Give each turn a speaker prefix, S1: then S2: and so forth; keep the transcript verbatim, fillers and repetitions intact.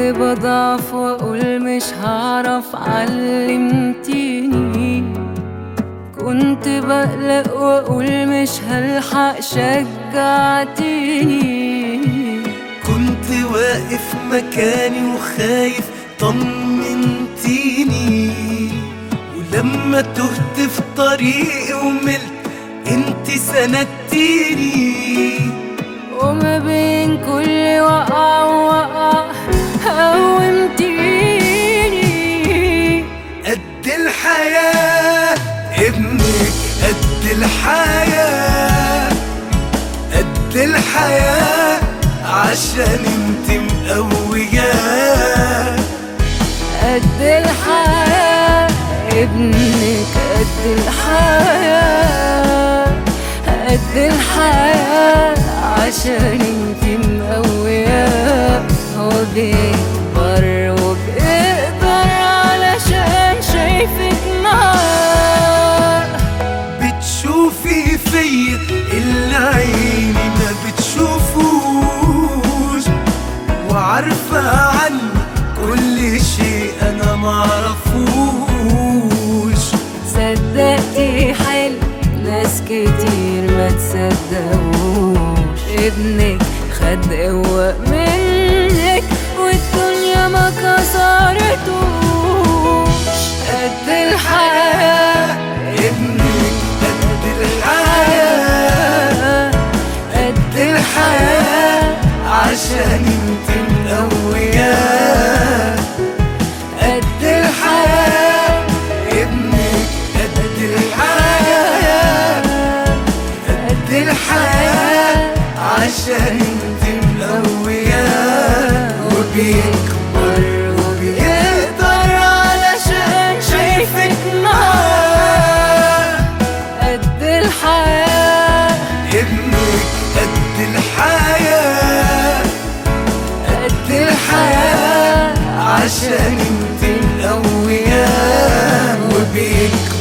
S1: بضعف واقول مش هعرف، علمتيني. كنت بقلق واقول مش هلحق، شجعتيني.
S2: كنت واقف مكاني وخايف، طمنتيني. ولما تهت في طريقي وملت، انت سندتيني.
S1: وما بين كل وقع ووقع قومتيني.
S2: قد الحياة ابنك، قد الحياة، قد الحياة، عشان انت مقوياه.
S1: قد الحياة ابنك، قد الحياة، قد الحياة، عشان انت مقوياه. هو بيكبر وبيقدر علشان شايفك معاه.
S2: بتشوفي فيا اللي عيني ما بتشوفوش، وعارفة عني كل شيء أنا معرفوش.
S1: صدقتي حلو ناس كتير ما تصدقوش. ابنك خد قوة منك والدنيا ما كسرتوش. قد الحياة
S2: ابنك، قد الحياة، قد الحياة، عشان انت مقوياه. قد الحياة ابنك، قد الحياة، قد الحياة، عشان انت مقوياه. وبيكبر وبيقدر علشان شايفك معاه.
S1: قد الحياة
S2: ابنك، قد الحياة، قد الحياة، عشان انت مقوياه. وبيكبر